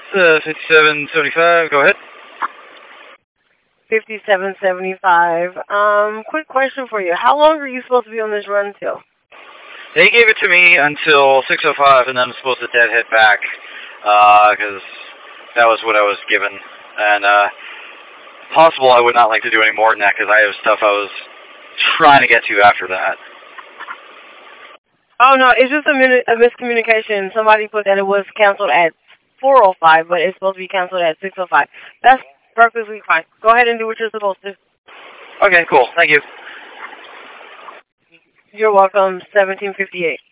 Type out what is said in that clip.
5775, go ahead. 5775. Quick question for you. How long are you supposed to be on this run till? They gave it to me until 6:05, and then I'm supposed to deadhead back, because that was what I was given. And, possible I would not like to do any more than that, because I have stuff I was trying to get to after that. Oh, no, it's just a miscommunication. Somebody put that it was canceled at 4:05, but it's supposed to be canceled at 6:05. That's perfectly fine. Go ahead and do what you're supposed to. Okay, cool. Thank you. You're welcome. 1758.